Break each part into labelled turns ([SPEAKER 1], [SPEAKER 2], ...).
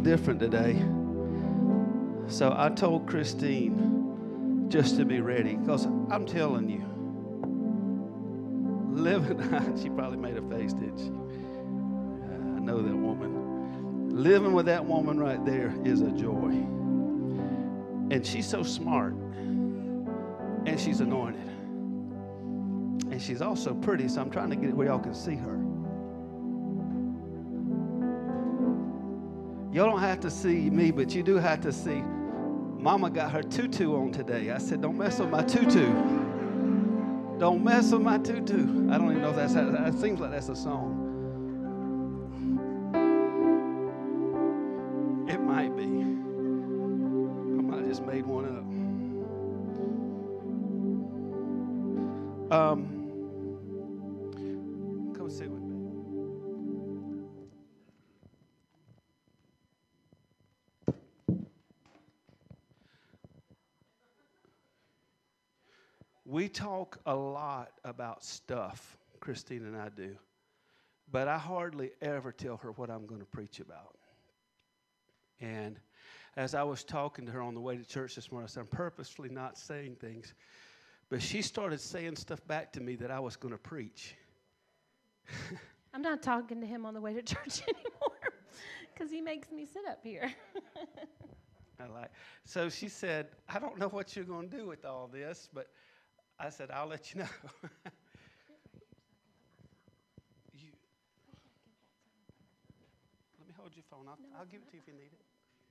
[SPEAKER 1] different today. So I told Christine just to be ready, because I'm telling you, living, she probably made a face, didn't she? I know that woman. Living with that woman right there is a joy. And she's so smart. And she's anointed. And she's also pretty, so I'm trying to get it where y'all can see her. Y'all don't have to see me, but you do have to see. Mama got her tutu on today. I said, don't mess with my tutu. Don't mess with my tutu. I don't even know if that's, it seems like that's a song. It might be. I might have just made one up. Come sit with me. We talk a lot about stuff, Christine and I do, but I hardly ever tell her what I'm going to preach about. And as I was talking to her on the way to church this morning, I said, I'm purposefully not saying things, but she started saying stuff back to me that I was going to preach.
[SPEAKER 2] I'm not talking to him on the way to church anymore because he makes me sit up here.
[SPEAKER 1] So she said, I don't know what you're going to do with all this, but I said, I'll let you know. Let me hold your phone. I'll give it to you if you need it.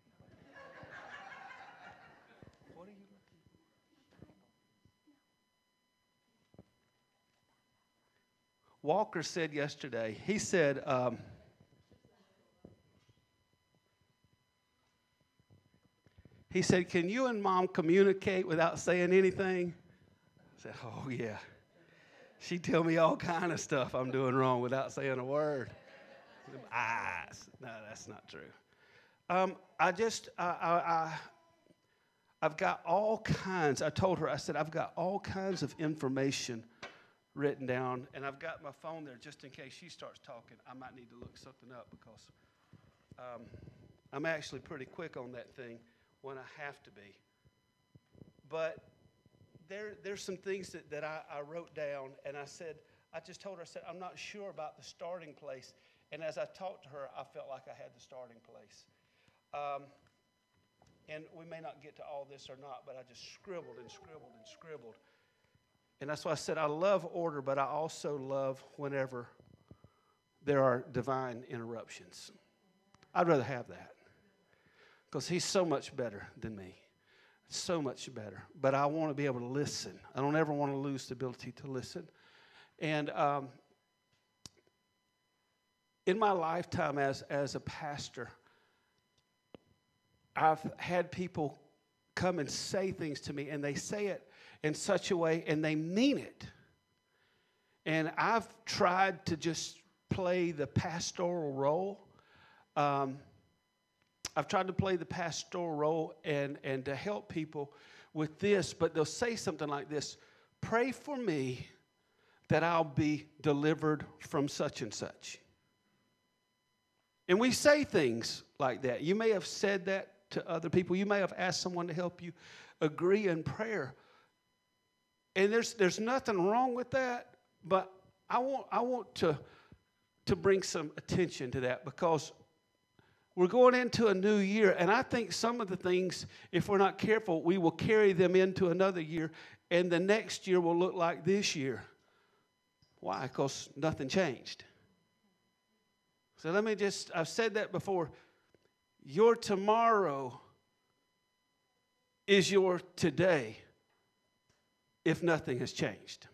[SPEAKER 1] What are you looking for? Walker said yesterday, he said, can you and Mom communicate without saying anything? I said, oh, yeah. She tell me all kind of stuff I'm doing wrong without saying a word. Eyes. No, that's not true. I've got all kinds. I told her, I said, I've got all kinds of information written down, and I've got my phone there just in case she starts talking. I might need to look something up because I'm actually pretty quick on that thing when I have to be. But there's some things that I wrote down, and I just told her, I said, I'm not sure about the starting place. And as I talked to her, I felt like I had the starting place. And we may not get to all this or not, but I just scribbled and scribbled and scribbled. And that's why I said I love order, but I also love whenever there are divine interruptions. I'd rather have that because he's so much better than me. So much better. But I want to be able to listen. I don't ever want to lose the ability to listen. And in my lifetime as a pastor, I've had people come and say things to me, and they say it in such a way, and they mean it. And I've tried to just play the pastoral role. I've tried to play the pastoral role and to help people with this, but they'll say something like this: pray for me that I'll be delivered from such and such. And we say things like that. You may have said that to other people. You may have asked someone to help you agree in prayer. And there's nothing wrong with that, but I want to bring some attention to that because we're going into a new year, and I think some of the things, if we're not careful, we will carry them into another year, and the next year will look like this year. Why? Because nothing changed. So I've said that before. Your tomorrow is your today if nothing has changed.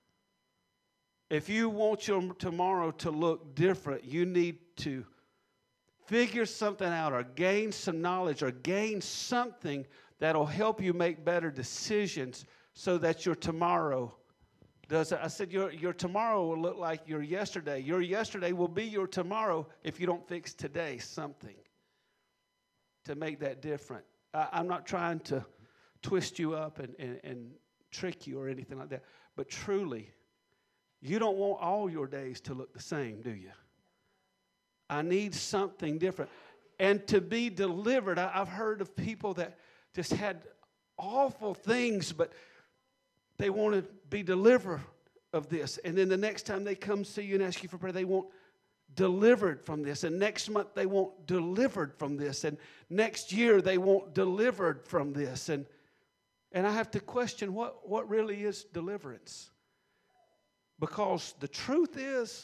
[SPEAKER 1] If you want your tomorrow to look different, you need to figure something out or gain some knowledge or gain something that'll help you make better decisions so that your tomorrow does it. I said your tomorrow will look like your yesterday. Your yesterday will be your tomorrow if you don't fix today something to make that different. I'm not trying to twist you up and trick you or anything like that, but truly, you don't want all your days to look the same, do you? I need something different. and to be delivered. I've heard of people that just had awful things, but they want to be delivered of this. And then the next time they come see you and ask you for prayer, they want delivered from this. And next month they want delivered from this. And next year they want delivered from this. And I have to question what really is deliverance. Because the truth is,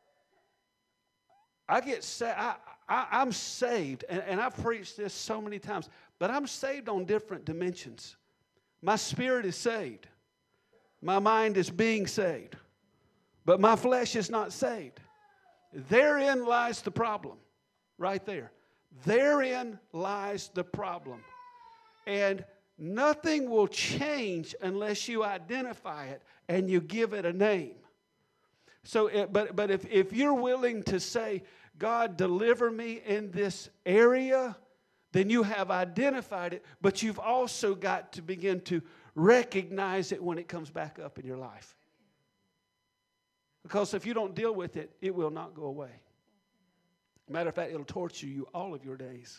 [SPEAKER 1] I'm saved, and I've preached this so many times, but I'm saved on different dimensions. My spirit is saved. My mind is being saved. But my flesh is not saved. Therein lies the problem. Right there. Therein lies the problem. And nothing will change unless you identify it and you give it a name. So, but if you're willing to say, God, deliver me in this area, then you have identified it, but you've also got to begin to recognize it when it comes back up in your life. Because if you don't deal with it, it will not go away. Matter of fact, it'll torture you all of your days.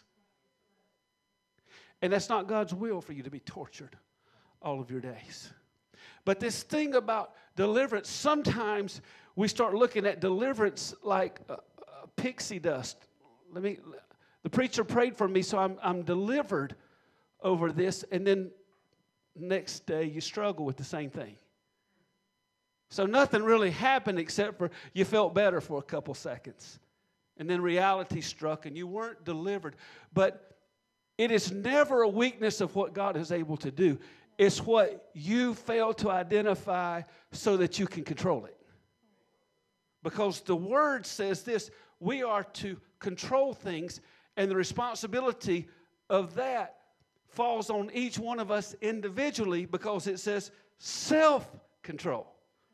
[SPEAKER 1] And that's not God's will for you to be tortured all of your days. But this thing about deliverance, sometimes we start looking at deliverance like pixie dust. The preacher prayed for me, so I'm delivered over this, and then next day you struggle with the same thing. So nothing really happened except for you felt better for a couple seconds. And then reality struck and you weren't delivered. But it is never a weakness of what God is able to do. It's what you fail to identify so that you can control it. Because the Word says this, we are to control things, and the responsibility of that falls on each one of us individually because it says self-control.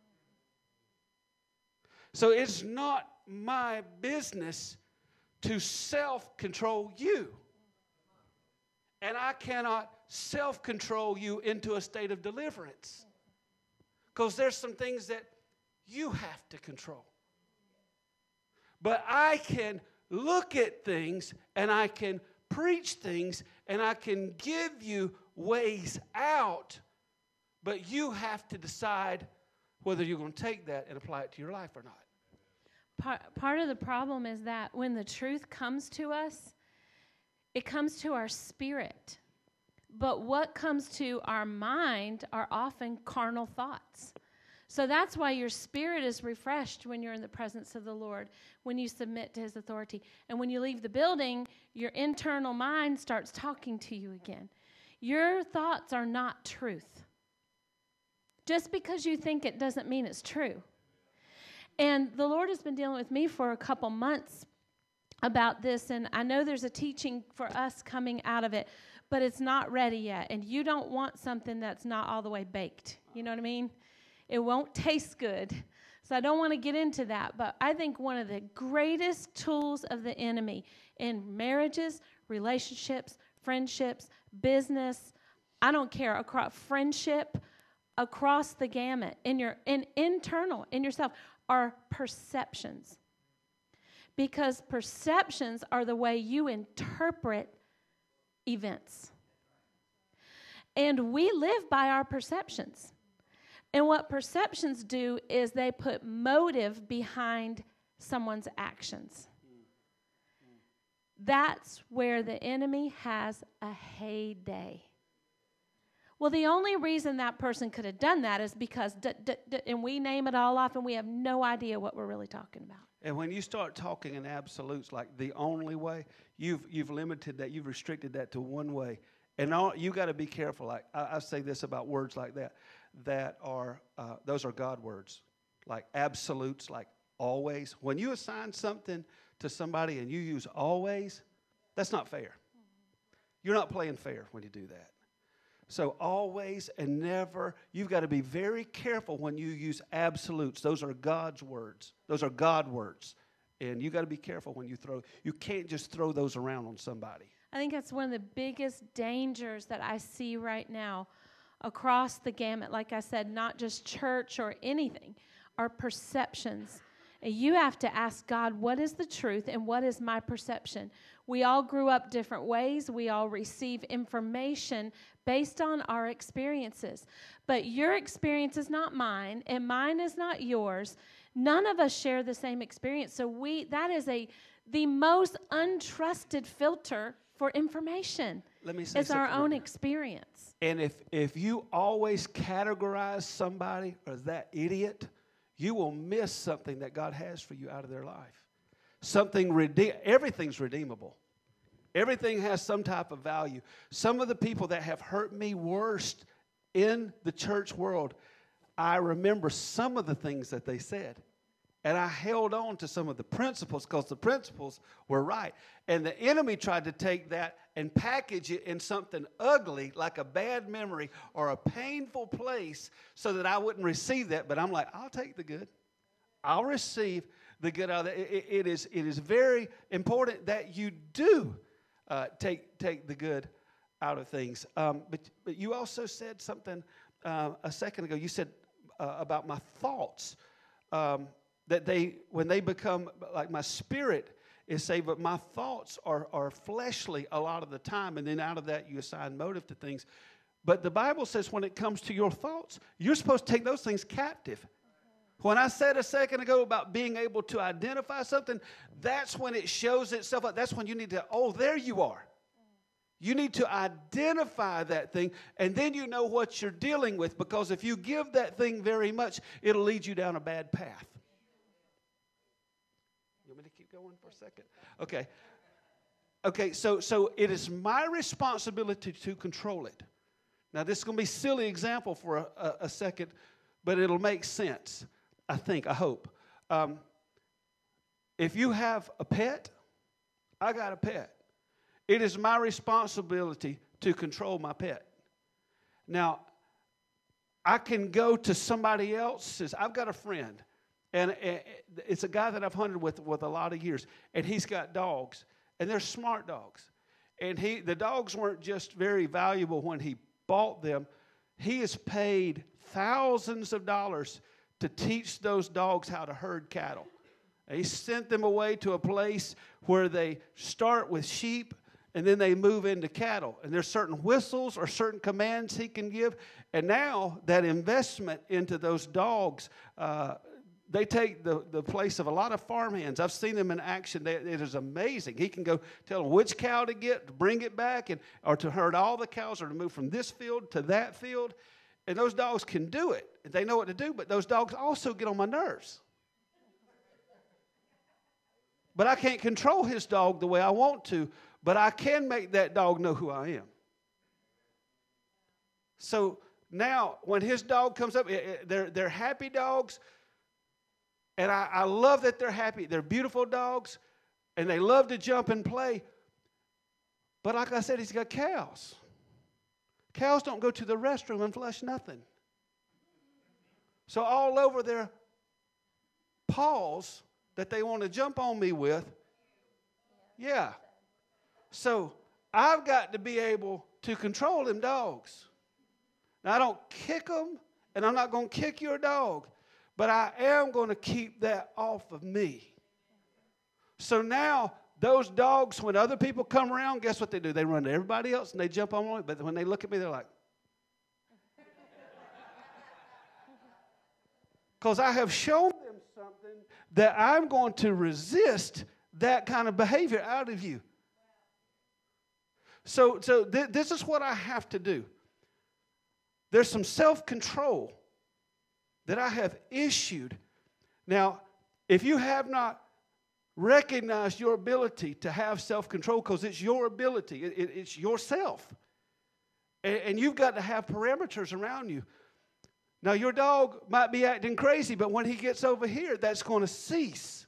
[SPEAKER 1] So it's not my business to self-control you. And I cannot self-control you into a state of deliverance. Because there's some things that you have to control. But I can look at things and I can preach things and I can give you ways out. But you have to decide whether you're going to take that and apply it to your life or not.
[SPEAKER 2] Part of the problem is that when the truth comes to us, it comes to our spirit. But what comes to our mind are often carnal thoughts. So that's why your spirit is refreshed when you're in the presence of the Lord, when you submit to His authority. And when you leave the building, your internal mind starts talking to you again. Your thoughts are not truth. Just because you think it doesn't mean it's true. And the Lord has been dealing with me for a couple months about this, and I know there's a teaching for us coming out of it, but it's not ready yet. And you don't want something that's not all the way baked. You know what I mean? It won't taste good. So I don't want to get into that, but I think one of the greatest tools of the enemy in marriages, relationships, friendships, business, I don't care, across friendship, across the gamut, in internal, in yourself, are perceptions. Because perceptions are the way you interpret events. And we live by our perceptions. And what perceptions do is they put motive behind someone's actions. That's where the enemy has a heyday. Well, the only reason that person could have done that is because, and we name it all off, and we have no idea what we're really talking about.
[SPEAKER 1] And when you start talking in absolutes, like the only way, you've limited that, you've restricted that to one way. And you got to be careful. Like I say this about words like that are those are God words, like absolutes, like always. When you assign something to somebody and you use always, that's not fair. You're not playing fair when you do that. So always and never, you've got to be very careful when you use absolutes. Those are God's words. Those are God words. And you got to be careful when you can't just throw those around on somebody.
[SPEAKER 2] I think that's one of the biggest dangers that I see right now across the gamut. Like I said, not just church or anything, our perceptions. And you have to ask God, what is the truth and what is my perception? We all grew up different ways. We all receive information based on our experiences. But your experience is not mine, and mine is not yours. None of us share the same experience. So that is the most untrusted filter for information.
[SPEAKER 1] Let me say
[SPEAKER 2] it's our own
[SPEAKER 1] right
[SPEAKER 2] experience.
[SPEAKER 1] And if you always categorize somebody as that idiot, you will miss something that God has for you out of their life. Everything's redeemable. Everything has some type of value. Some of the people that have hurt me worst in the church world, I remember some of the things that they said. And I held on to some of the principles because the principles were right. And the enemy tried to take that and package it in something ugly, like a bad memory or a painful place, so that I wouldn't receive that. But I'm like, I'll take the good. I'll receive the good out of that. It is very important that you do take the good out of things. But you also said something a second ago. You said about my thoughts. That when they become, like my spirit is saved, but my thoughts are fleshly a lot of the time, and then out of that you assign motive to things. But the Bible says when it comes to your thoughts, you're supposed to take those things captive. When I said a second ago about being able to identify something, that's when it shows itself up. That's when you need to, there you are. You need to identify that thing, and then you know what you're dealing with, because if you give that thing very much, it'll lead you down a bad path. You want me to keep going for a second? Okay, so it is my responsibility to control it. Now, this is going to be a silly example for a second, but it'll make sense, I hope. If you have a pet, I got a pet. It is my responsibility to control my pet. Now, I can go to somebody else's. I've got a friend, and it's a guy that I've hunted with a lot of years, and he's got dogs, and they're smart dogs. And the dogs weren't just very valuable when he bought them. He has paid thousands of dollars to teach those dogs how to herd cattle. He sent them away to a place where they start with sheep, and then they move into cattle. And there's certain whistles or certain commands he can give. And now that investment into those dogs, they take the place of a lot of farmhands. I've seen them in action. It is amazing. He can go tell them which cow to get, to bring it back, or to herd all the cows, or to move from this field to that field. And those dogs can do it. They know what to do, but those dogs also get on my nerves. But I can't control his dog the way I want to, but I can make that dog know who I am. So now, when his dog comes up, they're happy dogs, and I love that they're happy. They're beautiful dogs, and they love to jump and play. But like I said, he's got cows. Cows don't go to the restroom and flush nothing. So all over their paws that they want to jump on me with, yeah. So I've got to be able to control them dogs. Now, I don't kick them, and I'm not going to kick your dog, but I am going to keep that off of me. So now, those dogs, when other people come around, guess what they do? They run to everybody else, and they jump on me, but when they look at me, they're like, because I have shown them something that I'm going to resist that kind of behavior out of you. So this is what I have to do. There's some self-control that I have issued. Now, if you have not recognized your ability to have self-control, because it's your ability, it's yourself, and you've got to have parameters around you. Now, your dog might be acting crazy, but when he gets over here, that's going to cease.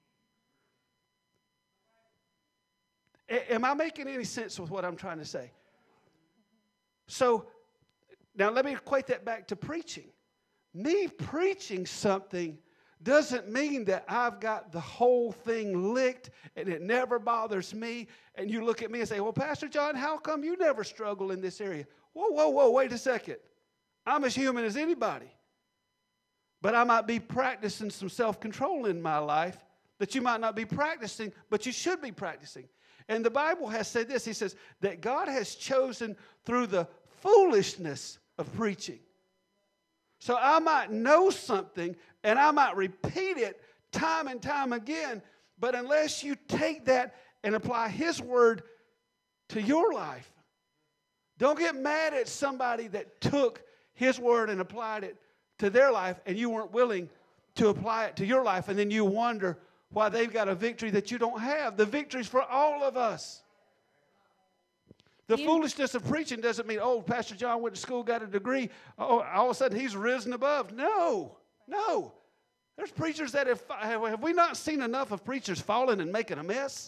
[SPEAKER 1] Am I making any sense with what I'm trying to say? So, now let me equate that back to preaching. Me preaching something doesn't mean that I've got the whole thing licked and it never bothers me. And you look at me and say, well, Pastor John, how come you never struggle in this area? Whoa, wait a second. I'm as human as anybody. but I might be practicing some self-control in my life that you might not be practicing, but you should be practicing. And the Bible has said this. He says that God has chosen through the foolishness of preaching. So I might know something and I might repeat it time and time again, but unless you take that and apply His word to your life, don't get mad at somebody that took His word and applied it to their life and you weren't willing to apply it to your life, and then you wonder why they've got a victory that you don't have. The victory's for all of us. The foolishness of preaching doesn't mean, oh, Pastor John went to school, got a degree, oh, all of a sudden he's risen above. No. There's preachers that have we not seen enough of preachers falling and making a mess?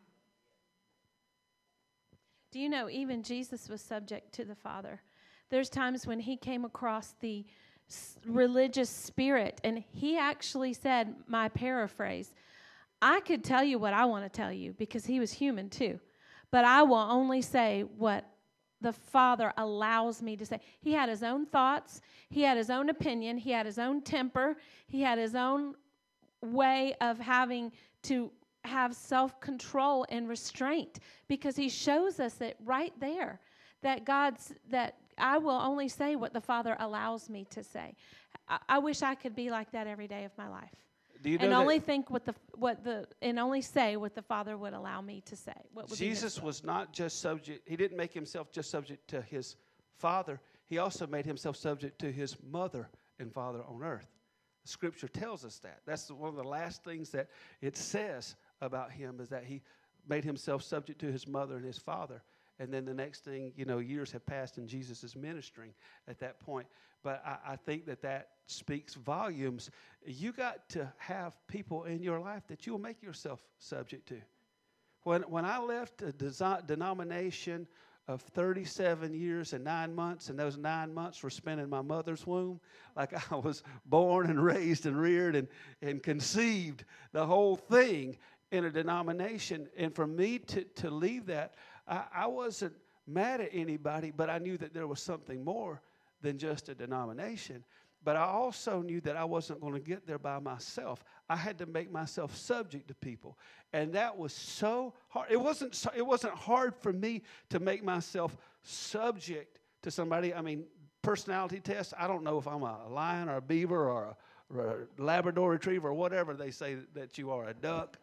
[SPEAKER 2] Do you know even Jesus was subject to the Father? There's times when He came across the religious spirit, and He actually said, my paraphrase, I could tell you what I want to tell you because He was human too, but I will only say what the Father allows me to say. He had His own thoughts. He had His own opinion. He had His own temper. He had His own way of having to have self-control and restraint, because He shows us it right there that that I will only say what the Father allows me to say. I wish I could be like that every day of my life. And only think and only say what the Father would allow me to say.
[SPEAKER 1] Jesus was not just subject. He didn't make Himself just subject to His Father. He also made Himself subject to His mother and father on earth. The Scripture tells us that. That's one of the last things that it says about Him, is that He made Himself subject to His mother and His father. And then the next thing, years have passed and Jesus is ministering at that point. But I think that speaks volumes. You got to have people in your life that you'll make yourself subject to. When I left a denomination of 37 years and 9 months, and those 9 months were spent in my mother's womb, like I was born and raised and reared and conceived, the whole thing in a denomination. And for me to leave that, I wasn't mad at anybody, but I knew that there was something more than just a denomination. But I also knew that I wasn't going to get there by myself. I had to make myself subject to people. And that was so hard. It wasn't hard for me to make myself subject to somebody. I mean, personality tests, I don't know if I'm a lion or a beaver or a Labrador retriever or whatever they say that you are, a duck.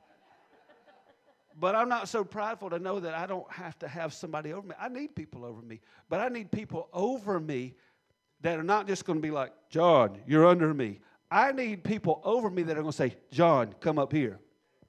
[SPEAKER 1] But I'm not so prideful to know that I don't have to have somebody over me. I need people over me. But I need people over me that are not just going to be like, John, you're under me. I need people over me that are going to say, John, come up here.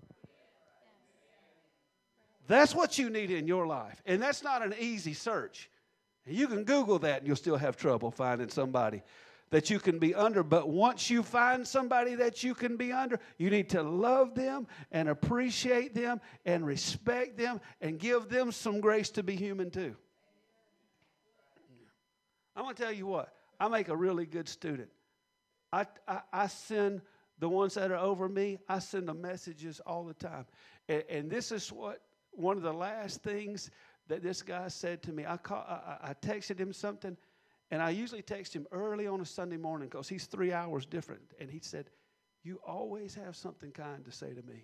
[SPEAKER 1] That's what you need in your life. And that's not an easy search. And you can Google that and you'll still have trouble finding somebody that you can be under. But once you find somebody that you can be under, you need to love them and appreciate them and respect them and give them some grace to be human too. I'm going to tell you what. I make a really good student. I send the ones that are over me, I send them messages all the time. And this is one of the last things that this guy said to me. I texted him something. And I usually text him early on a Sunday morning because he's 3 hours different. And he said, you always have something kind to say to me.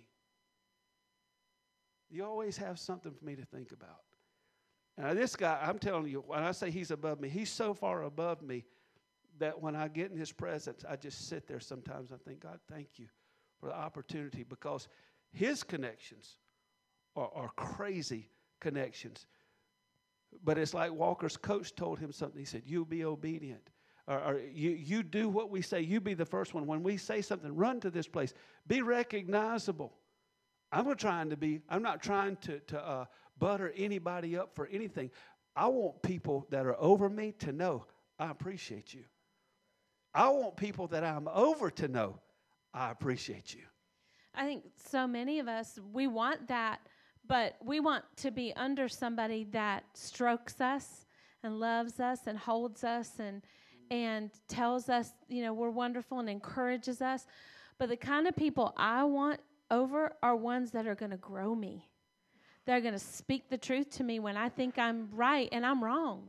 [SPEAKER 1] You always have something for me to think about. And this guy, I'm telling you, when I say he's above me, he's so far above me that when I get in His presence, I just sit there sometimes. I think, God, thank you for the opportunity, because his connections are crazy connections. But it's like Walker's coach told him something. He said, you be obedient. Or you do what we say. You be the first one. When we say something, run to this place. Be recognizable. I'm not trying to butter anybody up for anything. I want people that are over me to know I appreciate you. I want people that I'm over to know I appreciate you.
[SPEAKER 2] I think so many of us, we want that. But we want to be under somebody that strokes us and loves us and holds us and tells us, we're wonderful and encourages us. But the kind of people I want over are ones that are going to grow me. They're going to speak the truth to me when I think I'm right and I'm wrong.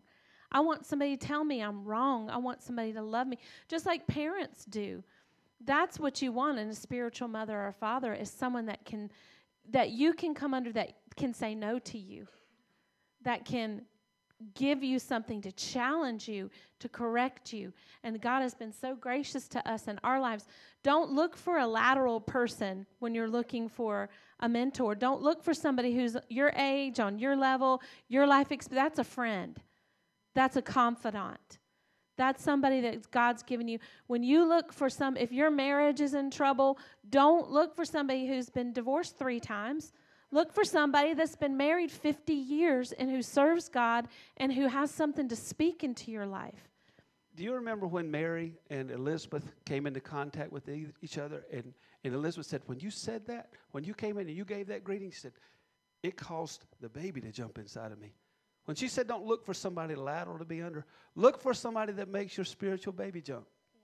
[SPEAKER 2] I want somebody to tell me I'm wrong. I want somebody to love me, just like parents do. That's what you want in a spiritual mother or father, is someone that you can come under, that can say no to you, that can give you something to challenge you, to correct you. And God has been so gracious to us in our lives. Don't look for a lateral person when you're looking for a mentor. Don't look for somebody who's your age, on your level, your life experience. That's a friend. That's a confidant. That's somebody that God's given you. When you look for if your marriage is in trouble, don't look for somebody who's been divorced 3 times. Look for somebody that's been married 50 years and who serves God and who has something to speak into your life.
[SPEAKER 1] Do you remember when Mary and Elizabeth came into contact with each other? And Elizabeth said, when you said that, when you came in and you gave that greeting, she said, it caused the baby to jump inside of me. When she said, don't look for somebody lateral to be under, look for somebody that makes your spiritual baby jump.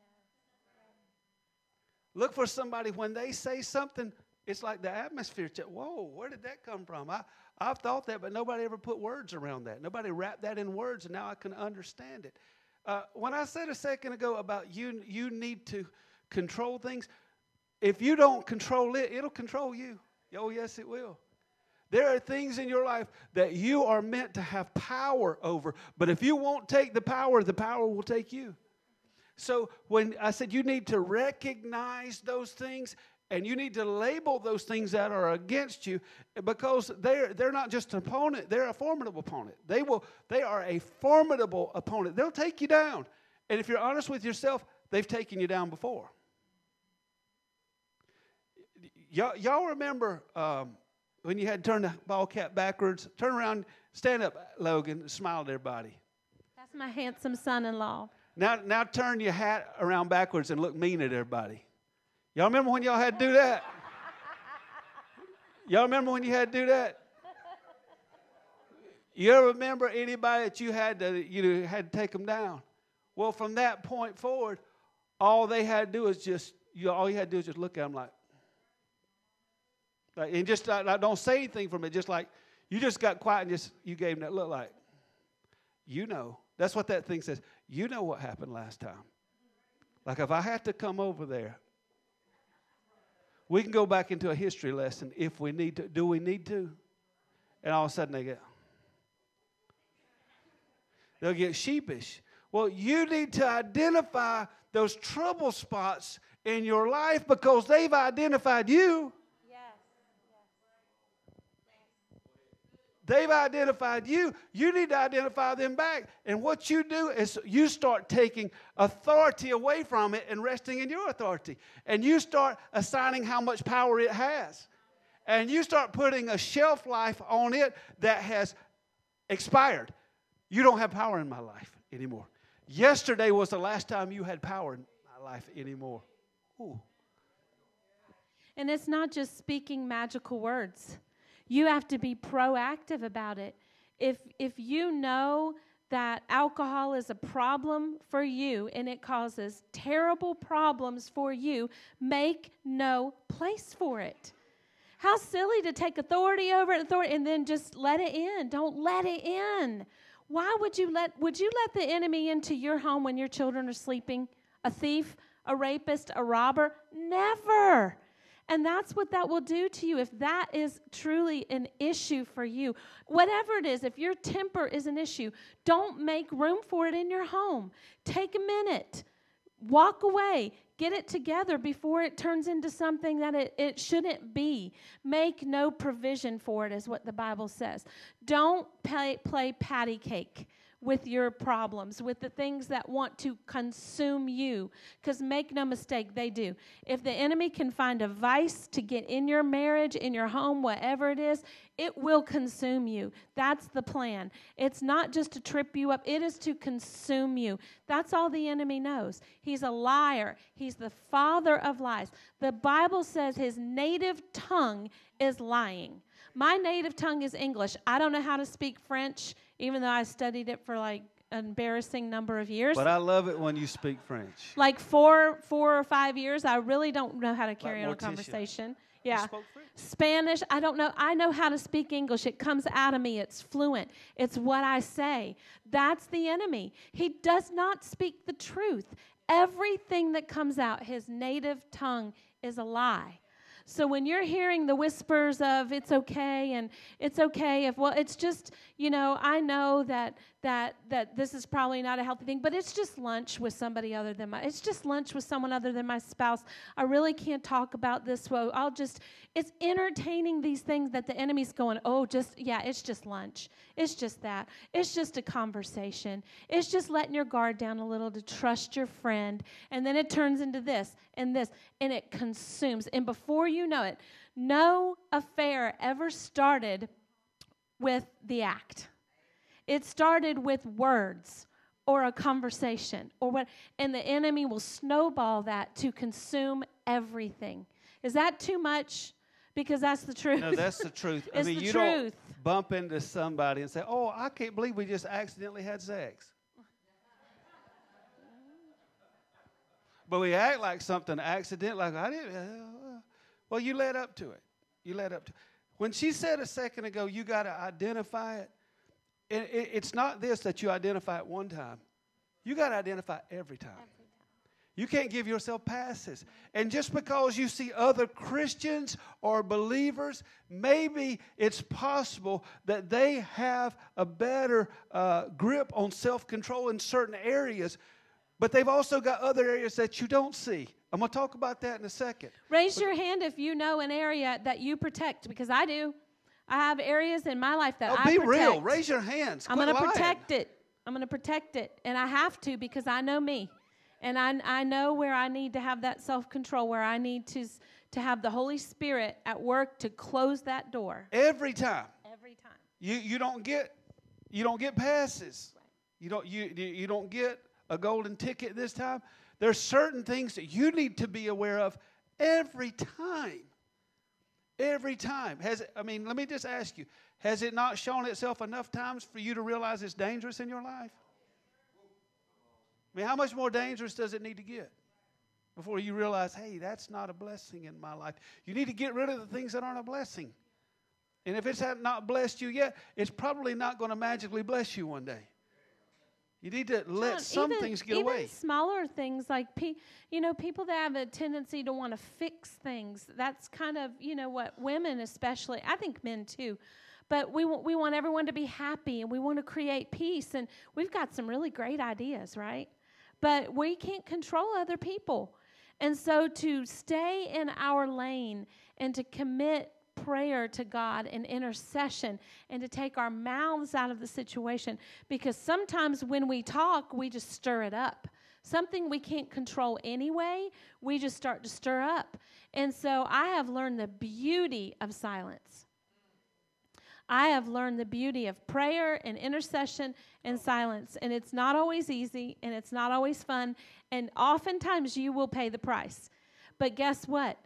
[SPEAKER 1] Look for somebody, when they say something, it's like the atmosphere. Whoa, where did that come from? I've thought that, but nobody ever put words around that. Nobody wrapped that in words, and now I can understand it. When I said a second ago about you need to control things, if you don't control it, it'll control you. Oh, yes, it will. There are things in your life that you are meant to have power over, but if you won't take the power will take you. So when I said you need to recognize those things, and you need to label those things that are against you, because they're not just an opponent, they're a formidable opponent. They are a formidable opponent. They'll take you down. And if you're honest with yourself, they've taken you down before. Y'all remember when you had to turn the ball cap backwards? Turn around, stand up, Logan, smile at everybody.
[SPEAKER 2] That's my handsome son-in-law.
[SPEAKER 1] Now turn your hat around backwards and look mean at everybody. Y'all remember when y'all had to do that? Y'all remember when you had to do that? You ever remember anybody that you had to take them down? Well, from that point forward, all they had to do is just look at them like and just don't say anything from it. Just like you just got quiet and you gave them that look like, that's what that thing says. You know what happened last time. Like if I had to come over there, we can go back into a history lesson if we need to. Do we need to? And all of a sudden they'll get sheepish. Well, you need to identify those trouble spots in your life because they've identified you. They've identified you. You need to identify them back. And what you do is you start taking authority away from it and resting in your authority. And you start assigning how much power it has. And you start putting a shelf life on it that has expired. You don't have power in my life anymore. Yesterday was the last time you had power in my life anymore. Ooh.
[SPEAKER 2] And it's not just speaking magical words. You have to be proactive about it. If you know that alcohol is a problem for you and it causes terrible problems for you, make no place for it. How silly to take authority over it and then just let it in. Don't let it in. Why would you let the enemy into your home when your children are sleeping? A thief, a rapist, a robber? Never. And that's what that will do to you if that is truly an issue for you. Whatever it is, if your temper is an issue, don't make room for it in your home. Take a minute. Walk away. Get it together before it turns into something that it shouldn't be. Make no provision for it is what the Bible says. Don't play patty cake with your problems, with the things that want to consume you. Because make no mistake, they do. If the enemy can find a vice to get in your marriage, in your home, whatever it is, it will consume you. That's the plan. It's not just to trip you up. It is to consume you. That's all the enemy knows. He's a liar. He's the father of lies. The Bible says his native tongue is lying. My native tongue is English. I don't know how to speak French, even though I studied it for like an embarrassing number of years.
[SPEAKER 1] But I love it when you speak French.
[SPEAKER 2] Like four or 5 years, I really don't know how to carry on a conversation. Yeah.
[SPEAKER 1] You spoke French?
[SPEAKER 2] Spanish. I don't know. I know how to speak English. It comes out of me. It's fluent. It's what I say. That's the enemy. He does not speak the truth. Everything that comes out his native tongue is a lie. So when you're hearing the whispers of it's okay and it's okay if, well, it's just, I know that this is probably not a healthy thing, but it's just lunch with somebody other than it's just lunch with someone other than my spouse. I really can't talk about this. Well, it's entertaining these things that the enemy's going, it's just lunch. It's just that. It's just a conversation. It's just letting your guard down a little to trust your friend. And then it turns into this, and it consumes. And before you know it, no affair ever started with the act. It started with words or a conversation or what, and the enemy will snowball that to consume everything. Is that too much? Because that's the truth.
[SPEAKER 1] No, that's the truth.
[SPEAKER 2] It's the
[SPEAKER 1] you
[SPEAKER 2] truth.
[SPEAKER 1] Don't bump into somebody and say, "Oh, I can't believe we just accidentally had sex." But we act like something accidental, like I didn't. Well, you led up to it. When she said a second ago, you got to identify it. It's not this that you identify it one time. You got to identify it every time. You can't give yourself passes. And just because you see other Christians or believers, maybe it's possible that they have a better grip on self-control in certain areas, but they've also got other areas that you don't see. I'm going to talk about that in a second.
[SPEAKER 2] Raise your hand if you know an area that you protect, because I do. I have areas in my life that I protect.
[SPEAKER 1] Be real. Raise your hands.
[SPEAKER 2] I'm going to protect it. And I have to, because I know me. And I know where I need to have that self-control, where I need to have the Holy Spirit at work to close that door.
[SPEAKER 1] Every time.
[SPEAKER 2] Every time.
[SPEAKER 1] You don't get passes. Right. You don't get a golden ticket this time. There's certain things that you need to be aware of every time. Every time. Let me just ask you, has it not shown itself enough times for you to realize it's dangerous in your life? I mean, how much more dangerous does it need to get before you realize, hey, that's not a blessing in my life? You need to get rid of the things that aren't a blessing. And if it's not blessed you yet, it's probably not going to magically bless you one day. You need to let some things get away.
[SPEAKER 2] Even smaller things like, people that have a tendency to want to fix things. That's kind of, what women especially, I think men too. But we want everyone to be happy, and we want to create peace. And we've got some really great ideas, right? But we can't control other people. And so to stay in our lane and to commit prayer to God and intercession and to take our mouths out of the situation, because sometimes when we talk, we just stir it up. Something we can't control anyway, we just start to stir up. And so I have learned the beauty of silence. I have learned the beauty of prayer and intercession and silence. And it's not always easy, and it's not always fun. And oftentimes you will pay the price. But guess what?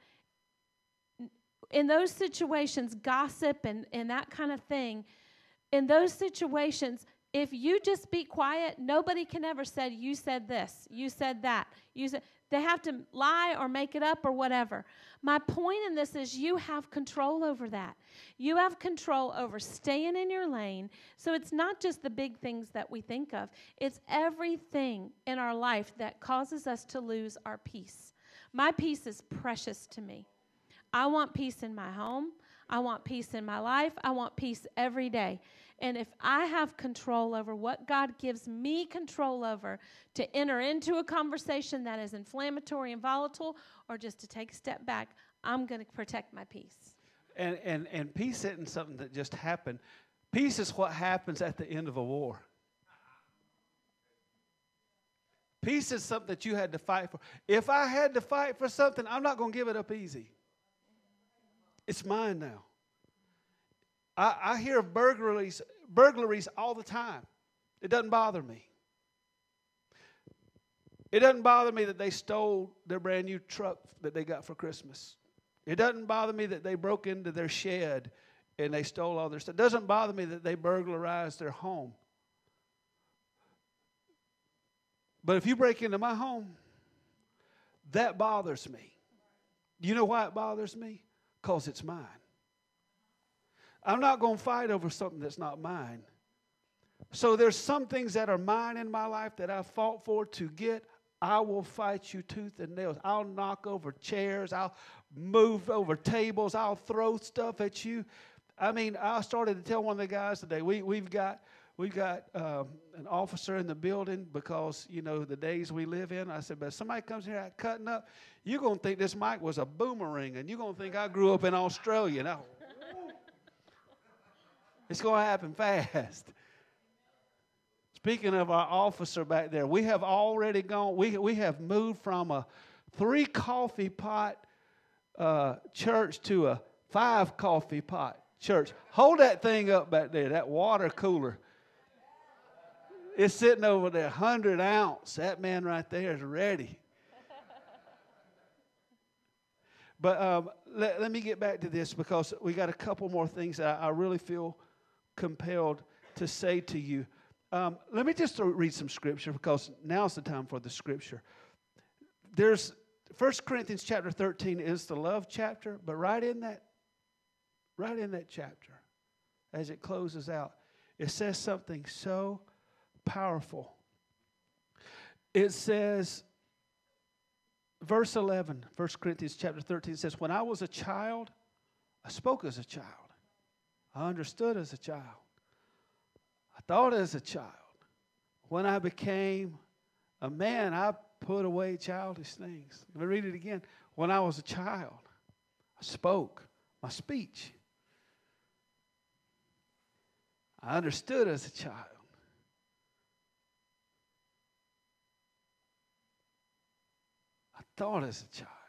[SPEAKER 2] In those situations, gossip and that kind of thing, in those situations, if you just be quiet, nobody can ever say, you said this, you said that. They have to lie or make it up or whatever. My point in this is you have control over that. You have control over staying in your lane. So it's not just the big things that we think of. It's everything in our life that causes us to lose our peace. My peace is precious to me. I want peace in my home. I want peace in my life. I want peace every day. And if I have control over what God gives me control over, to enter into a conversation that is inflammatory and volatile, or just to take a step back, I'm going to protect my peace.
[SPEAKER 1] And peace isn't something that just happened. Peace is what happens at the end of a war. Peace is something that you had to fight for. If I had to fight for something, I'm not going to give it up easy. It's mine now. I hear of burglaries all the time. It doesn't bother me. It doesn't bother me that they stole their brand new truck that they got for Christmas. It doesn't bother me that they broke into their shed and they stole all their stuff. It doesn't bother me that they burglarized their home. But if you break into my home, that bothers me. You know why it bothers me? Because it's mine. I'm not going to fight over something that's not mine. So there's some things that are mine in my life that I've fought for to get. I will fight you tooth and nails. I'll knock over chairs. I'll move over tables. I'll throw stuff at you. I mean, I started to tell one of the guys today, we've got an officer in the building because, you know, the days we live in. I said, but if somebody comes here out cutting up, you're going to think this mic was a boomerang, and you're going to think I grew up in Australia. Now, it's going to happen fast. Speaking of our officer back there, we have already gone, we have moved from a 3 coffee pot church to a 5 coffee pot church. Hold that thing up back there, that water cooler. It's sitting over there, 100 ounce. That man right there is ready. But let me get back to this because we got a couple more things that I really feel compelled to say to you. Let me just read some scripture because now's the time for the scripture. There's 1 Corinthians chapter 13 is the love chapter, but right in that chapter, as it closes out, it says something so powerful. It says, verse 11, 1 Corinthians chapter 13 says, when I was a child, I spoke as a child. I understood as a child. I thought as a child. When I became a man, I put away childish things. Let me read it again. When I was a child, I spoke. My speech. I understood as a child. I thought as a child.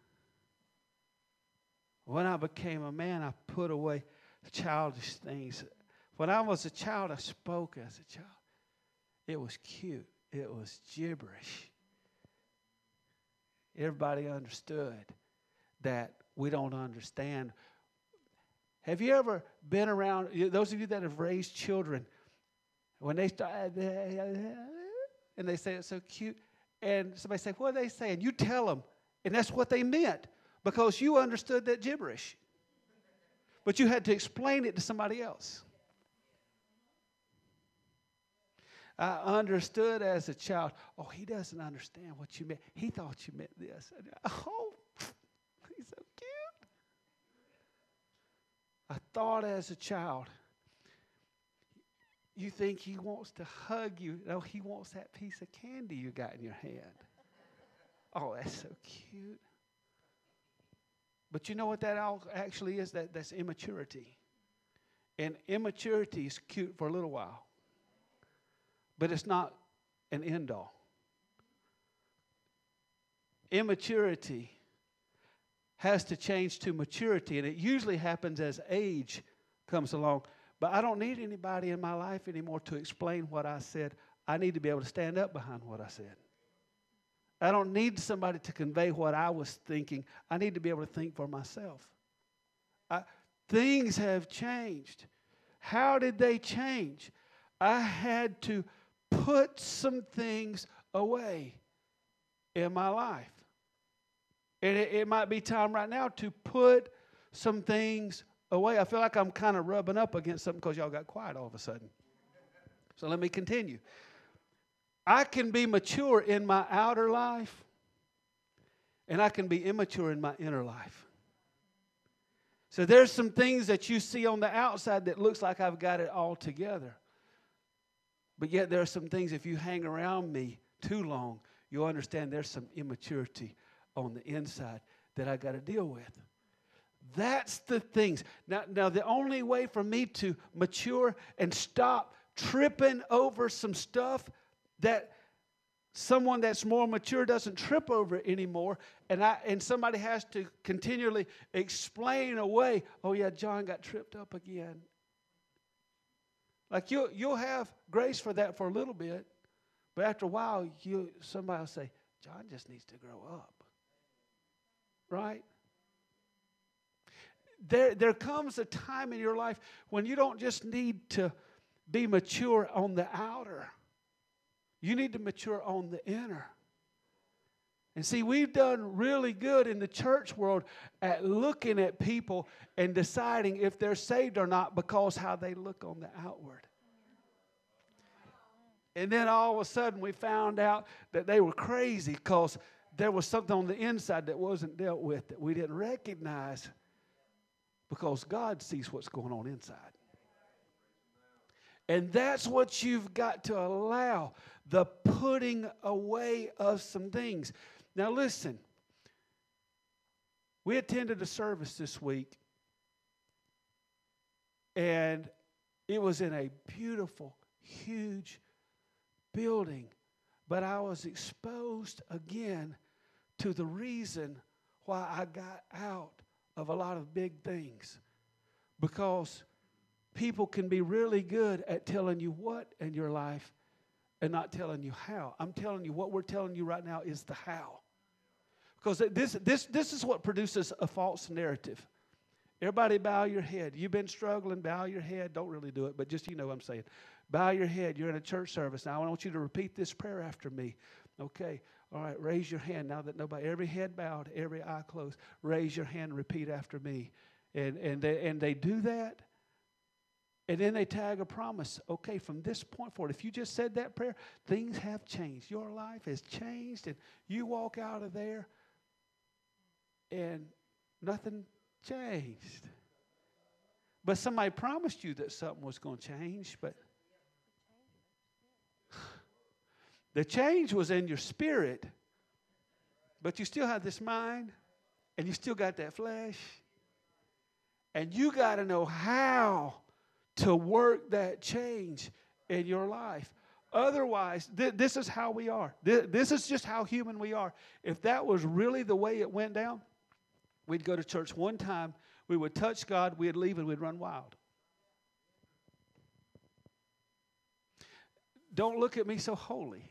[SPEAKER 1] When I became a man, I put away childish things. When I was a child, I spoke as a child. It was cute. It was gibberish. Everybody understood that we don't understand. Have you ever been around, those of you that have raised children, when they start, and they say it's so cute, and somebody say, what are they saying? You tell them, and that's what they meant, because you understood that gibberish. But you had to explain it to somebody else. I understood as a child, oh, he doesn't understand what you meant. He thought you meant this. Oh, he's so cute. I thought as a child, you think he wants to hug you. No, he wants that piece of candy you got in your hand. Oh, that's so cute. But you know what that actually is? That's immaturity. And immaturity is cute for a little while. But it's not an end all. Immaturity has to change to maturity, and it usually happens as age comes along. But I don't need anybody in my life anymore to explain what I said. I need to be able to stand up behind what I said. I don't need somebody to convey what I was thinking. I need to be able to think for myself. Things have changed. How did they change? I had to put some things away in my life. And it might be time right now to put some things away. I feel like I'm kind of rubbing up against something because y'all got quiet all of a sudden. So let me continue. I can be mature in my outer life, and I can be immature in my inner life. So there's some things that you see on the outside that looks like I've got it all together. But yet there are some things, if you hang around me too long, you'll understand there's some immaturity on the inside that I got to deal with. That's the things. Now, the only way for me to mature and stop tripping over some stuff that someone that's more mature doesn't trip over anymore, and somebody has to continually explain away, oh yeah, John got tripped up again. Like you'll have grace for that for a little bit, but after a while, somebody will say, John just needs to grow up. Right? There comes a time in your life when you don't just need to be mature on the outer. You need to mature on the inner. And see, we've done really good in the church world at looking at people and deciding if they're saved or not because how they look on the outward. And then all of a sudden we found out that they were crazy because there was something on the inside that wasn't dealt with that we didn't recognize because God sees what's going on inside. And that's what you've got to allow, the putting away of some things. Now listen, we attended a service this week, and it was in a beautiful, huge building, but I was exposed again to the reason why I got out of a lot of big things. Because people can be really good at telling you what in your life and not telling you how. I'm telling you, what we're telling you right now is the how. Because this is what produces a false narrative. Everybody bow your head. You've been struggling, bow your head. Don't really do it, but just you know what I'm saying. Bow your head. You're in a church service. Now I want you to repeat this prayer after me. Okay. All right. Raise your hand now that nobody, every head bowed, every eye closed. Raise your hand and repeat after me. And they do that. And then they tag a promise. Okay, from this point forward, if you just said that prayer, things have changed. Your life has changed, and you walk out of there, and nothing changed. But somebody promised you that something was going to change, but the change was in your spirit, but you still have this mind, and you still got that flesh, and you got to know how to work that change in your life. Otherwise, this is how we are. This is just how human we are. If that was really the way it went down, we'd go to church one time, we would touch God, we'd leave, and we'd run wild. Don't look at me so holy.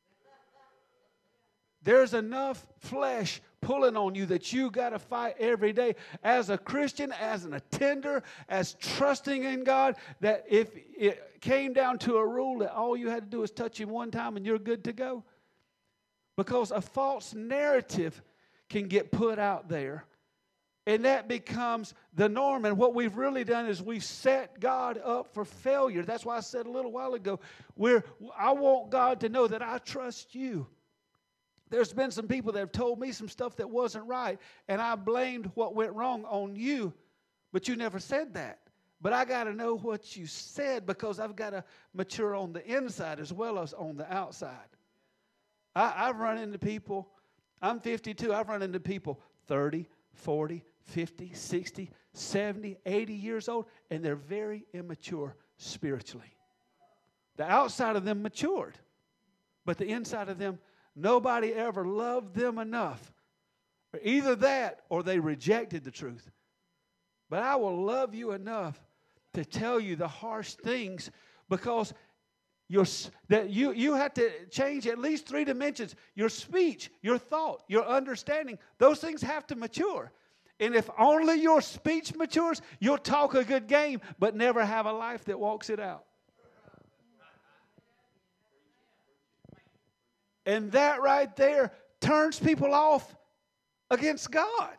[SPEAKER 1] There's enough flesh pulling on you that you got to fight every day as a Christian, as an attender, as trusting in God, that if it came down to a rule that all you had to do is touch Him one time and you're good to go. Because a false narrative can get put out there, and that becomes the norm. And what we've really done is we've set God up for failure. That's why I said a little while ago, I want God to know that I trust you. There's been some people that have told me some stuff that wasn't right, and I blamed what went wrong on you, but you never said that. But I got to know what you said because I've got to mature on the inside as well as on the outside. I've run into people, I'm 52, I've run into people 30, 40, 50, 60, 70, 80 years old, and they're very immature spiritually. The outside of them matured, but the inside of them, nobody ever loved them enough. Or either that or they rejected the truth. But I will love you enough to tell you the harsh things because you have to change at least 3 dimensions. Your speech, your thought, your understanding, those things have to mature. And if only your speech matures, you'll talk a good game but never have a life that walks it out. And that right there turns people off against God.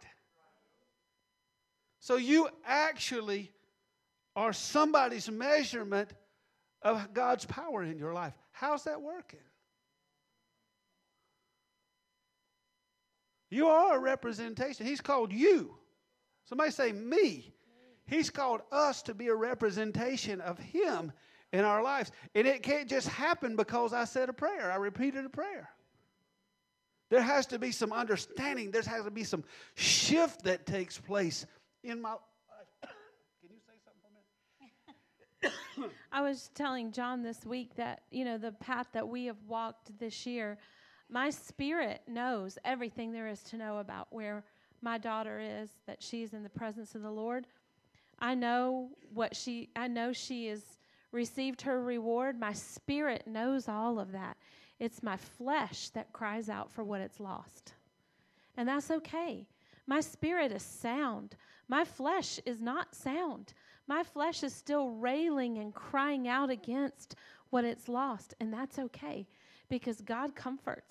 [SPEAKER 1] So you actually are somebody's measurement of God's power in your life. How's that working? You are a representation. He's called you. Somebody say me. He's called us to be a representation of Him in our lives. And it can't just happen because I said a prayer. I repeated a prayer. There has to be some understanding. There has to be some shift that takes place in my life. Can you say something for a minute?
[SPEAKER 2] I was telling John this week that, the path that we have walked this year, my spirit knows everything there is to know about where my daughter is, that she's in the presence of the Lord. I know she has received her reward. My spirit knows all of that. It's my flesh that cries out for what it's lost. And that's okay. My spirit is sound. My flesh is not sound. My flesh is still railing and crying out against what it's lost. And that's okay because God comforts.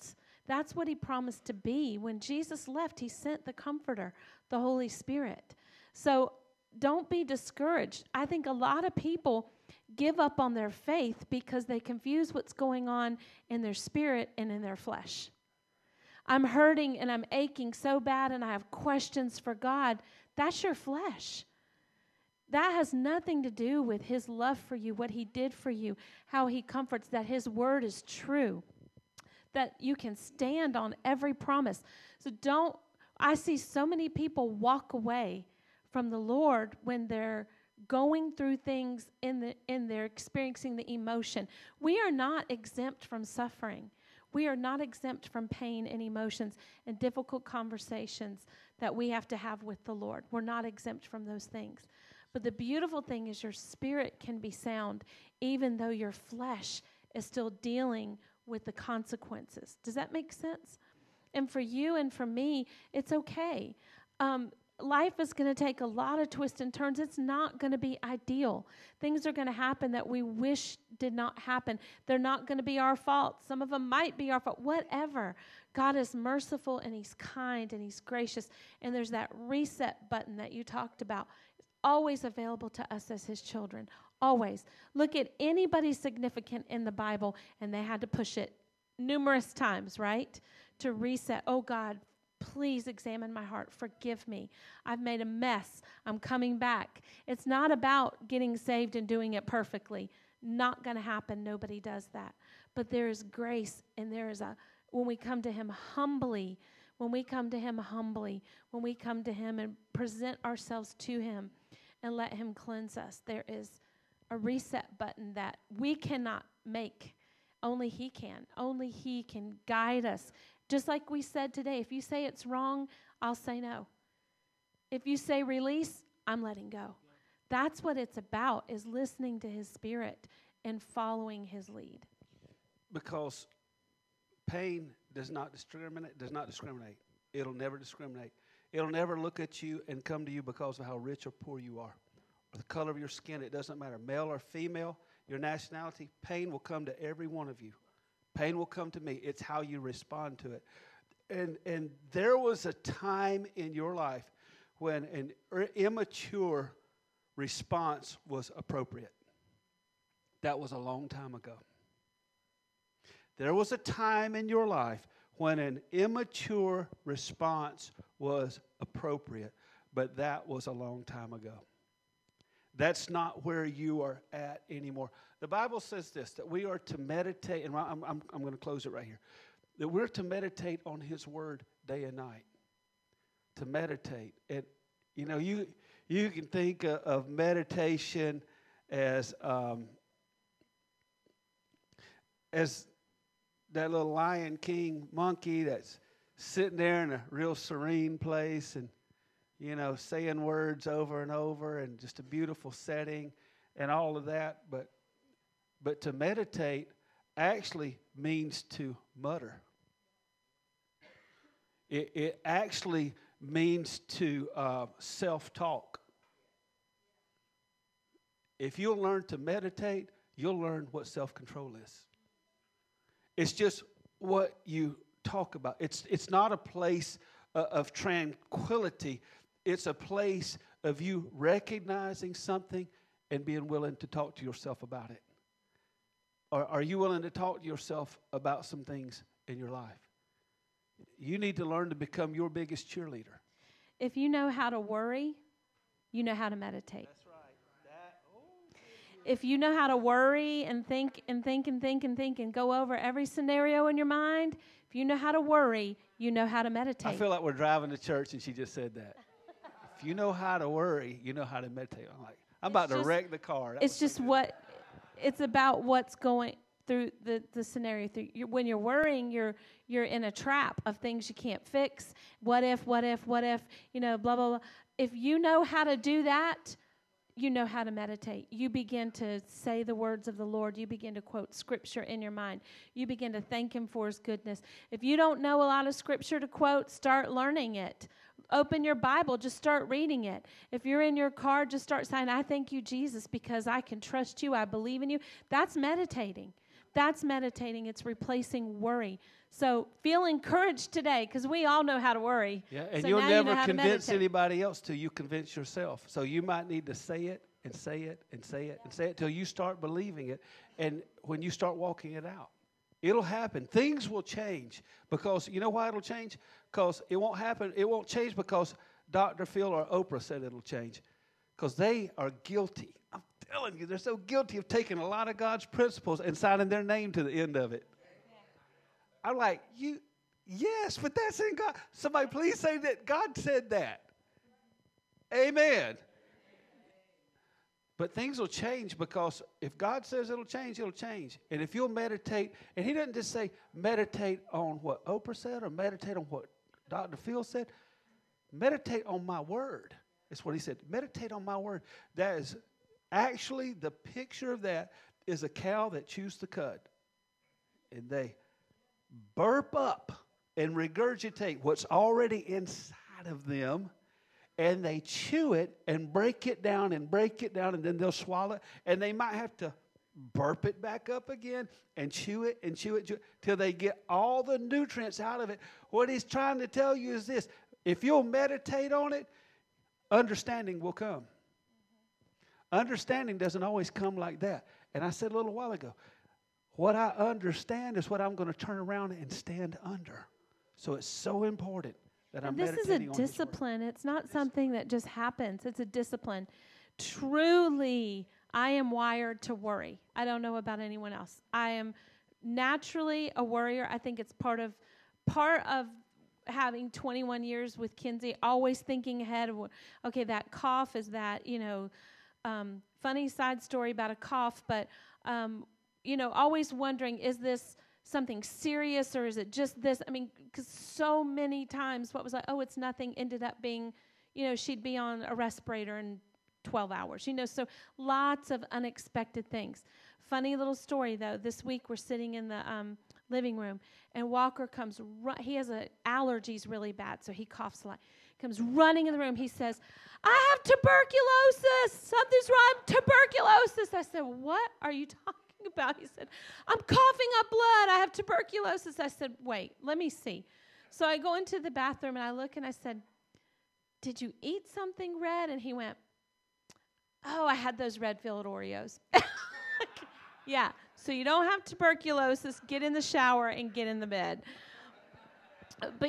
[SPEAKER 2] That's what he promised to be. When Jesus left, he sent the Comforter, the Holy Spirit. So don't be discouraged. I think a lot of people give up on their faith because they confuse what's going on in their spirit and in their flesh. I'm hurting and I'm aching so bad and I have questions for God. That's your flesh. That has nothing to do with his love for you, what he did for you, how he comforts, that his word is true, that you can stand on every promise. So I see so many people walk away from the Lord when they're going through things in they're experiencing the emotion. We are not exempt from suffering. We are not exempt from pain and emotions and difficult conversations that we have to have with the Lord. We're not exempt from those things. But the beautiful thing is your spirit can be sound even though your flesh is still dealing with the consequences. Does that make sense? And for you and for me, it's okay. Life is going to take a lot of twists and turns. It's not going to be ideal. Things are going to happen that we wish did not happen. They're not going to be our fault. Some of them might be our fault. Whatever. God is merciful and he's kind and he's gracious. And there's that reset button that you talked about. It's always available to us as his children. Always. Look at anybody significant in the Bible and they had to push it numerous times, right? To reset. Oh, God, please examine my heart. Forgive me. I've made a mess. I'm coming back. It's not about getting saved and doing it perfectly. Not going to happen. Nobody does that. But there is grace and there is when we come to him humbly, when we come to him and present ourselves to him and let him cleanse us, there is a reset button that we cannot make. Only he can. Only he can guide us. Just like we said today, if you say it's wrong, I'll say no. If you say release, I'm letting go. That's what it's about, is listening to his spirit and following his lead.
[SPEAKER 1] Because pain does not discriminate. It'll never discriminate. It'll never look at you and come to you because of how rich or poor you are, or the color of your skin. It doesn't matter, male or female, your nationality. Pain will come to every one of you. Pain will come to me. It's how you respond to it. And there was a time in your life when an immature response was appropriate. That was a long time ago. There was a time in your life when an immature response was appropriate, but that was a long time ago. That's not where you are at anymore. The Bible says this, that we are to meditate, and I'm going to close it right here, that we're to meditate on his word day and night. To meditate. And, you know, you can think of meditation as that little Lion King monkey that's sitting there in a real serene place and, you know, saying words over and over and just a beautiful setting and all of that. But to meditate actually means to mutter. It actually means to self-talk. If you'll learn to meditate, you'll learn what self-control is. It's just what you talk about. It's not a place of tranquility. It's a place of you recognizing something and being willing to talk to yourself about it. Or are you willing to talk to yourself about some things in your life? You need to learn to become your biggest cheerleader.
[SPEAKER 2] If you know how to worry, you know how to meditate.
[SPEAKER 1] That's right.
[SPEAKER 2] If you know how to worry and think and go over every scenario in your mind, if you know how to worry, you know how to meditate.
[SPEAKER 1] I feel like we're driving to church and she just said that. If you know how to worry, you know how to meditate. I'm about to wreck the car.
[SPEAKER 2] It's just what, it's about what's going through the scenario. When you're worrying, you're in a trap of things you can't fix. What if, you know, blah, blah, blah. If you know how to do that, you know how to meditate. You begin to say the words of the Lord. You begin to quote scripture in your mind. You begin to thank him for his goodness. If you don't know a lot of scripture to quote, start learning it. Open your Bible, just start reading it. If you're in your car, just start saying, I thank you, Jesus, because I can trust you. I believe in you. That's meditating. That's meditating. It's replacing worry. So feel encouraged today, because we all know how to worry.
[SPEAKER 1] Yeah, and
[SPEAKER 2] so
[SPEAKER 1] you'll
[SPEAKER 2] now
[SPEAKER 1] never
[SPEAKER 2] you know how to
[SPEAKER 1] convince
[SPEAKER 2] meditate.
[SPEAKER 1] anybody else till you convince yourself. So you might need to say it and say it and say it and say it till you start believing it. And when you start walking it out, it'll happen. Things will change because, you know why it'll change? Because it won't happen. It won't change because Dr. Phil or Oprah said it'll change. Because they are guilty. I'm telling you, they're so guilty of taking a lot of God's principles and signing their name to the end of it. I'm like, yes, but that's in God. Somebody please say that God said that. Amen. But things will change because if God says it'll change, it'll change. And if you'll meditate, and he doesn't just say meditate on what Oprah said or meditate on what Dr. Phil said. Meditate on my word. That's what he said. Meditate on my word. That is actually the picture of that is a cow that chews the cud. And they burp up and regurgitate what's already inside of them, and they chew it and break it down, and then they'll swallow it, and they might have to burp it back up again and chew it till they get all the nutrients out of it. What he's trying to tell you is this: if you'll meditate on it, understanding will come. Understanding doesn't always come like that. And I said a little while ago, what I understand is what I'm going to turn around and stand under. So it's so important that I'm meditating on His word.
[SPEAKER 2] This is a discipline. It's not something that just happens. It's a discipline. Truly, I am wired to worry. I don't know about anyone else. I am naturally a worrier. I think it's part of having 21 years with Kinsey, always thinking ahead of, okay, that cough is that, funny side story about a cough, but, always wondering, is this something serious or is it just this? I mean, because so many times what was like, oh, it's nothing, ended up being, she'd be on a respirator in 12 hours, so lots of unexpected things. Funny little story, though. This week we're sitting in the living room, and Walker comes, he has allergies really bad, so he coughs a lot. Comes running in the room. He says, I have tuberculosis. Something's wrong, tuberculosis. I said, what are you talking about? He said, I'm coughing up blood. I have tuberculosis. I said, wait, let me see. So I go into the bathroom, and I look, and I said, did you eat something red? And he went, oh, I had those red-filled Oreos. Yeah, so you don't have tuberculosis, get in the shower and get in the bed. But,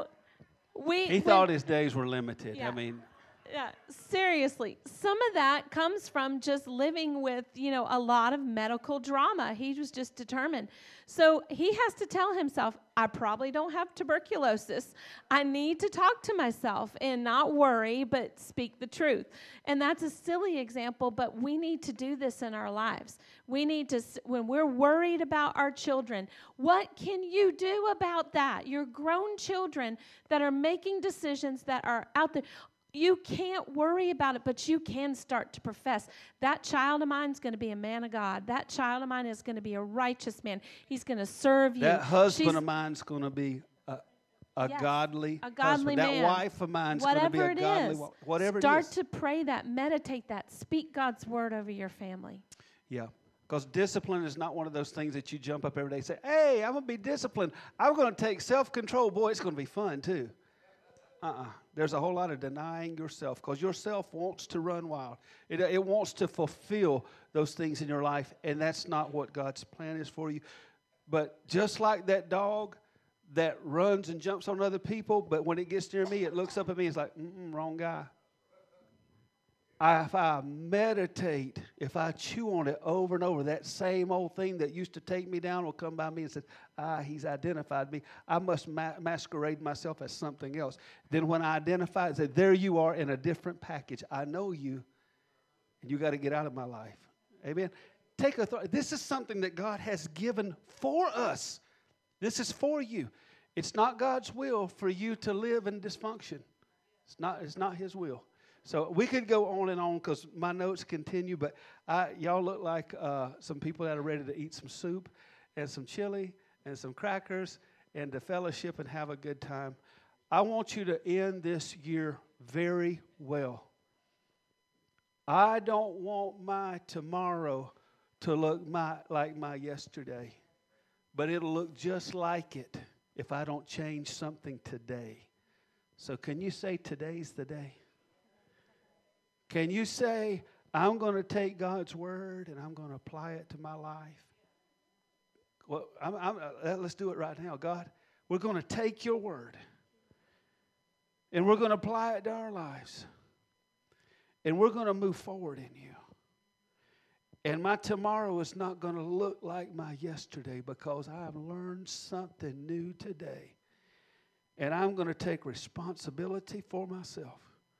[SPEAKER 1] he thought his days were limited.
[SPEAKER 2] Yeah.
[SPEAKER 1] I mean,
[SPEAKER 2] yeah, seriously. Some of that comes from just living with, a lot of medical drama. He was just determined. So he has to tell himself, I probably don't have tuberculosis. I need to talk to myself and not worry, but speak the truth. And that's a silly example, but we need to do this in our lives. We need to, when we're worried about our children, what can you do about that? Your grown children that are making decisions that are out there. You can't worry about it, but you can start to profess. That child of mine is going to be a man of God. That child of mine is going to be a righteous man. He's going to serve you.
[SPEAKER 1] That husband of mine is going to be a
[SPEAKER 2] Yes,
[SPEAKER 1] godly
[SPEAKER 2] a godly
[SPEAKER 1] husband.
[SPEAKER 2] man.
[SPEAKER 1] That wife of mine is going to be a godly wife. Whatever it is.
[SPEAKER 2] Start to pray that, meditate that, speak God's word over your family.
[SPEAKER 1] Yeah. Because discipline is not one of those things that you jump up every day and say, hey, I'm going to be disciplined. I'm going to take self-control. Boy, it's going to be fun, too. There's a whole lot of denying yourself because yourself wants to run wild. It wants to fulfill those things in your life, and that's not what God's plan is for you. But just like that dog that runs and jumps on other people, but when it gets near me, it looks up at me and is like, wrong guy. If I meditate, if I chew on it over and over, that same old thing that used to take me down will come by me and say, he's identified me. I must masquerade myself as something else. Then when I identify it, say, there you are in a different package. I know you, and you got to get out of my life. Amen. Take authority. This is something that God has given for us. This is for you. It's not God's will for you to live in dysfunction. It's not His will. So we could go on and on because my notes continue, but y'all look like some people that are ready to eat some soup and some chili and some crackers and to fellowship and have a good time. I want you to end this year very well. I don't want my tomorrow to look like my yesterday, but it'll look just like it if I don't change something today. So can you say today's the day? Can you say, I'm going to take God's word and I'm going to apply it to my life? Well, let's do it right now. God, we're going to take your word and we're going to apply it to our lives. And we're going to move forward in you. And my tomorrow is not going to look like my yesterday because I have learned something new today. And I'm going to take responsibility for myself.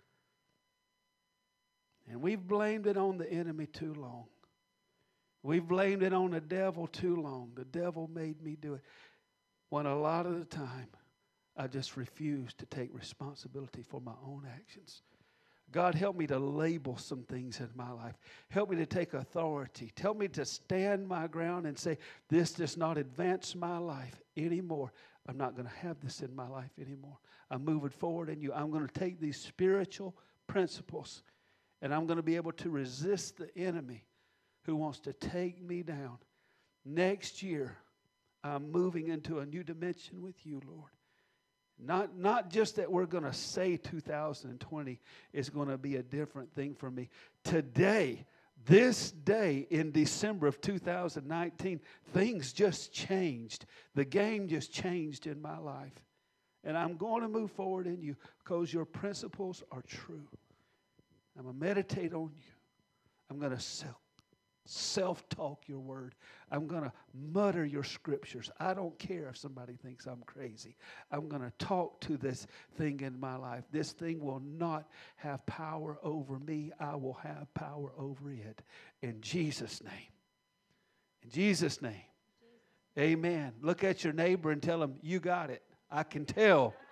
[SPEAKER 1] And we've blamed it on the enemy too long. We've blamed it on the devil too long. The devil made me do it. When a lot of the time, I just refuse to take responsibility for my own actions. God, help me to label some things in my life. Help me to take authority. Help me to stand my ground and say, this does not advance my life anymore. I'm not going to have this in my life anymore. I'm moving forward in you. I'm going to take these spiritual principles and I'm going to be able to resist the enemy who wants to take me down. Next year, I'm moving into a new dimension with you, Lord. Not just that we're going to say 2020 is going to be a different thing for me. Today, this day in December of 2019, things just changed. The game just changed in my life. And I'm going to move forward in you because your principles are true. I'm going to meditate on you. I'm going to self-talk your word. I'm going to mutter your scriptures. I don't care if somebody thinks I'm crazy. I'm going to talk to this thing in my life. This thing will not have power over me. I will have power over it. In Jesus' name. In Jesus' name. Amen. Look at your neighbor and tell him, you got it. I can tell